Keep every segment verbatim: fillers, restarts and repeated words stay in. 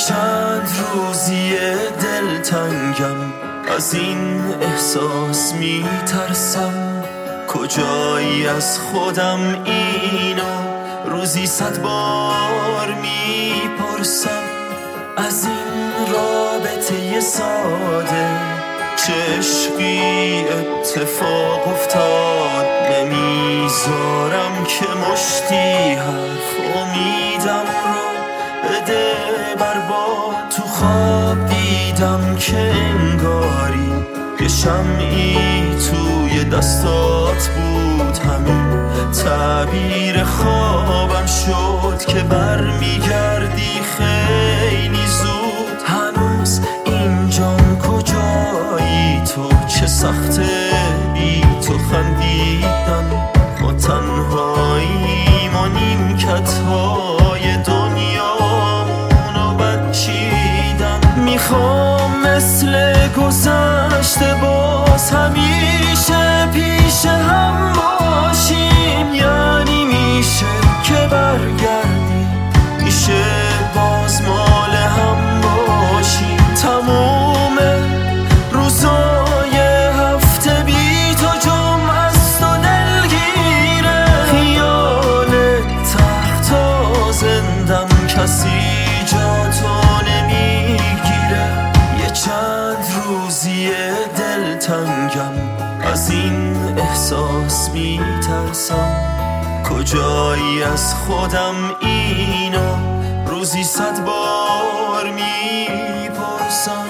چند روزی دلتنگم، از این احساس میترسم. کجایی از خودم اینو روزی صد بار میپرسم. از این رابطه ساده چه عشقی اتفاق افتاد. نمیذارم که مشتی حرف امیدم رو بده برباد. تو خواب دیدم که انگاری یه شمعی توی دستات بود. همین تعبیر خوابم شد که برمیگردی خیلی زود. هنوز اینجام کجایی تو؟ چه سخته بی تو خندیدن. ما تنهاییم و نیمکت‌های دنیامونو بچیدن. میخوام مثل گذشته باز همیشه پیش هم باشیم. یعنی میشه که برگردی، میشه باز مال هم باشیم. تموم روزای هفته بی تو جمع است و دلگیره. خیال تحت و زندم، کسی جا تو نمیگیره. یه چند روزی دلتنگم، از این احساس میترسم. کجایی از خودم اینو روزی صد بار میپرسم.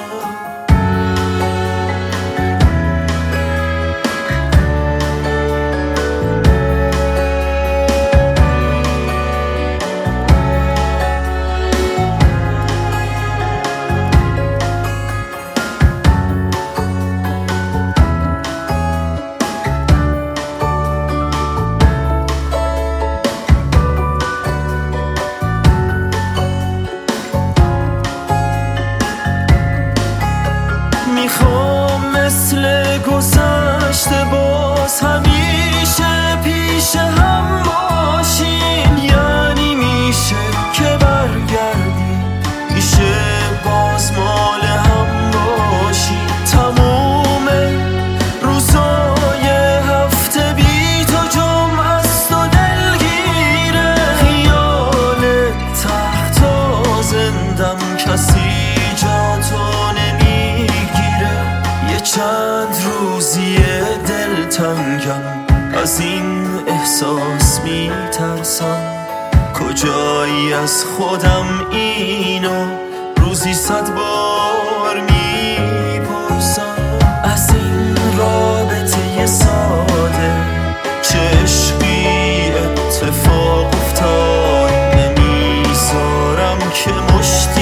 میخوام مثل گذشته باز همیشه پیش هم باشیم. یعنی میشه که برگردی، میشه باز مال هم باشیم. تموم روزای هفته بی تو جمع است و دلگیره. خیال تحت و زندم، کسی جا تو نمیگیره. یه چند روزی دلتنگم، از این احساس میترسم. کجایی از خودم اینو روزی صد بار میپرسم. از این رابطه ساده چه عشقی اتفاق افتاد. نمیذارم که مشتی